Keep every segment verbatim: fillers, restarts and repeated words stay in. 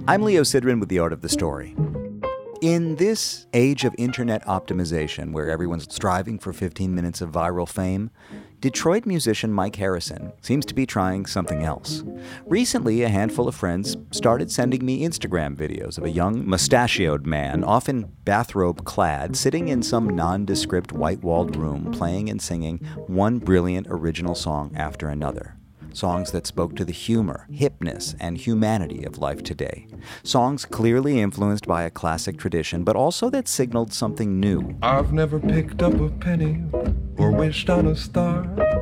I'm Leo Sidran with The Art of the Story. In this age of internet optimization, where everyone's striving for fifteen minutes of viral fame, Detroit musician Mike Harrison seems to be trying something else. Recently, a handful of friends started sending me Instagram videos of a young, mustachioed man, often bathrobe-clad, sitting in some nondescript white-walled room, playing and singing one brilliant original song after another. Songs that spoke to the humor, hipness, and humanity of life today. Songs clearly influenced by a classic tradition, but also that signaled something new. I've never picked up a penny or wished on a star.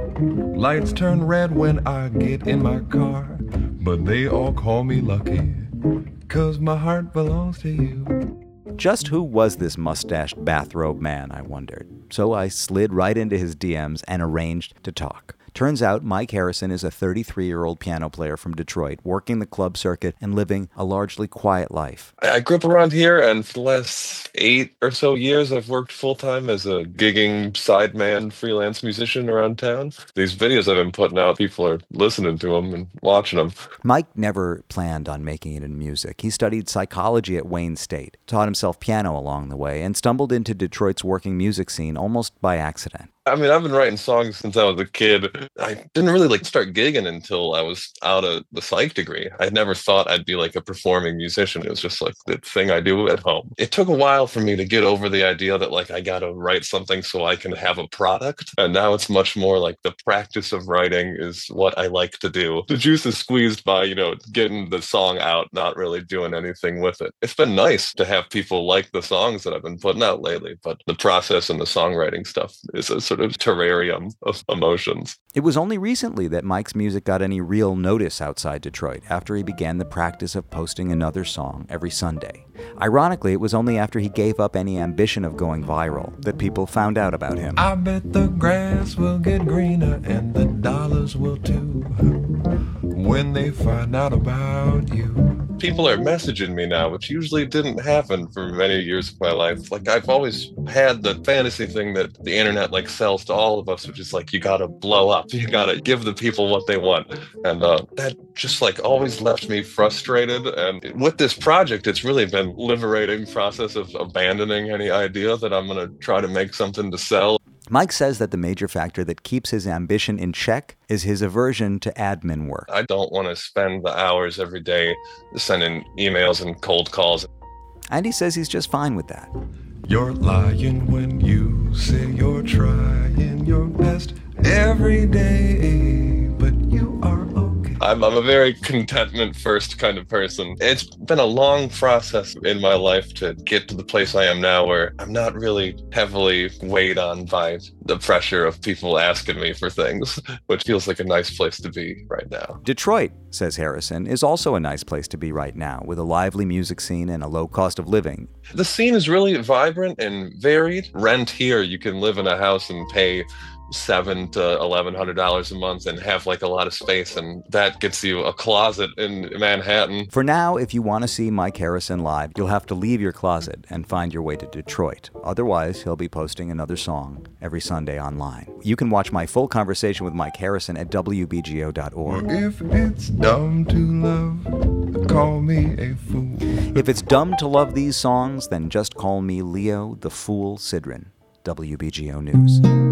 Lights turn red when I get in my car, but they all call me lucky, 'cause my heart belongs to you. Just who was this mustached bathrobe man, I wondered. So I slid right into his D Ms and arranged to talk. Turns out Mike Harrison is a thirty-three-year-old piano player from Detroit, working the club circuit and living a largely quiet life. I grew up around here, and for the last eight or so years, I've worked full-time as a gigging sideman freelance musician around town. These videos I've been putting out, people are listening to them and watching them. Mike never planned on making it in music. He studied psychology at Wayne State, taught himself piano along the way, and stumbled into Detroit's working music scene almost by accident. I mean, I've been writing songs since I was a kid. I didn't really like start gigging until I was out of the psych degree. I never thought I'd be like a performing musician. It was just like the thing I do at home. It took a while for me to get over the idea that like I got to write something so I can have a product. And now it's much more like the practice of writing is what I like to do. The juice is squeezed by, you know, getting the song out, not really doing anything with it. It's been nice to have people like the songs that I've been putting out lately, but the process and the songwriting stuff is a sort of terrarium of emotions. It was only recently that Mike's music got any real notice outside Detroit, after he began the practice of posting another song every Sunday. Ironically, it was only after he gave up any ambition of going viral that people found out about him. I bet the grass will get greener and the dollars will too, when they find out about you. People are messaging me now, which usually didn't happen for many years of my life. Like, I've always had the fantasy thing that the internet like sells to all of us, which is like, you gotta blow up, you gotta give the people what they want. And uh, that just like always left me frustrated. And with this project, it's really been liberating process of abandoning any idea that I'm gonna try to make something to sell. Mike says that the major factor that keeps his ambition in check is his aversion to admin work. I don't want to spend the hours every day sending emails and cold calls. And he says he's just fine with that. You're lying when you say you're trying your best every day, but you are okay. I'm, I'm a very contentment-first kind of person. It's been a long process in my life to get to the place I am now, where I'm not really heavily weighed on by the pressure of people asking me for things, which feels like a nice place to be right now. Detroit, says Harrison, is also a nice place to be right now, with a lively music scene and a low cost of living. The scene is really vibrant and varied. Rent here, you can live in a house and pay seven to eleven hundred dollars a month and have like a lot of space, and that gets you a closet in Manhattan. For now, if you want to see Mike Harrison live, you'll have to leave your closet and find your way to Detroit. Otherwise, he'll be posting another song every Sunday online. You can watch my full conversation with Mike Harrison at W B G O dot org. If it's dumb to love, call me a fool. If it's dumb to love these songs, then just call me Leo the Fool Sidran. W B G O News.